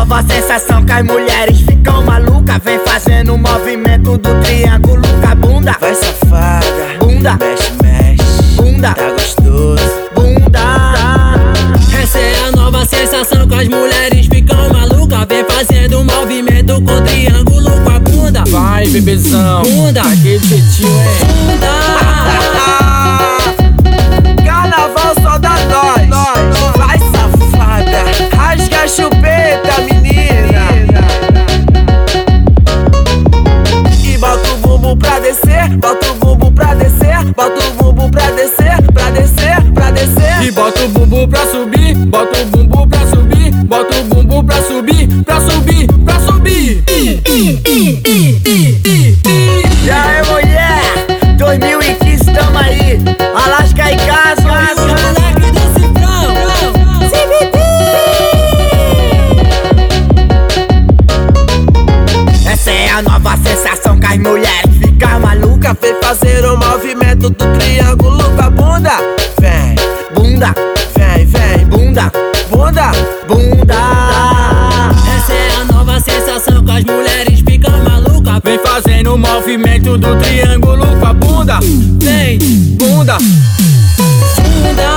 nova sensação que as mulheres ficam malucas. Vem fazendo o movimento do triângulo com a bunda. Vai safada, bunda, mexe, mexe, bunda, tá gostoso, bunda. Essa é a nova sensação que as mulheres ficam malucas. Vem fazendo um movimento com o triângulo com a bunda. Vai, bebezão, Bunda, aquele jeitinho, bunda. Carnaval só dá nós. Vai safada, rasga a chupeta, menina. E bota o bumbum pra descer, bota o bumbum pra descer, bota o bumbum pra descer, pra descer, pra descer. E bota o bumbum pra subir, bota o bumbum pra subir, bota o bumbum pra subir, pra subir, pra subir. E aí, mulher, 2015 tamo aí, Alasca e Caso. Moleque do Cifrão. Essa é a nova sensação que as mulheres ficam malucas. Vem fazer o movimento do triângulo com a bunda. Vem, Bunda, vem, vem, bunda, bunda. bunda. Essa é a nova sensação que as mulheres ficam malucas. Vem fazendo o movimento do triângulo com a bunda. Vem, Bunda, bunda.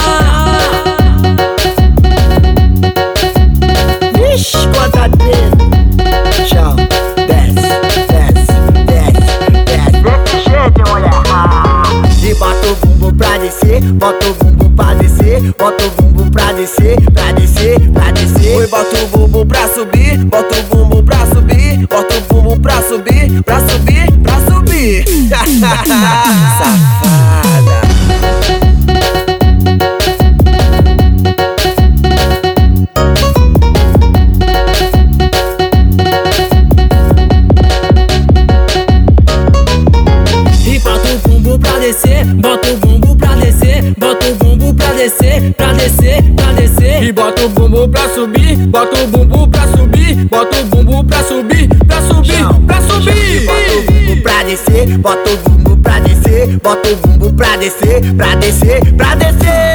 Vixe, quanta dedo. Tchau, desce, desce, desce, desce. Desse jeito, mulher. E bota o bumbum pra descer, bota o bumbum pra descer, bota o bumbum pra descer, pra descer, pra descer. Oi, bota o bumbum pra subir, bota o bumbum pra subir, bota o bumbum pra subir, pra subir, pra subir. Safada. E bota o bumbum pra descer, bota o bumbum pra descer, bota o bumbum pra descer, pra descer, pra descer. e bota o bumbum pra subir, bota o bumbum pra subir, bota o bumbum pra subir, pra subir, pra subir. Bota o bumbum pra descer, bota o bumbum pra descer, bota o bumbum pra descer, pra descer, pra descer.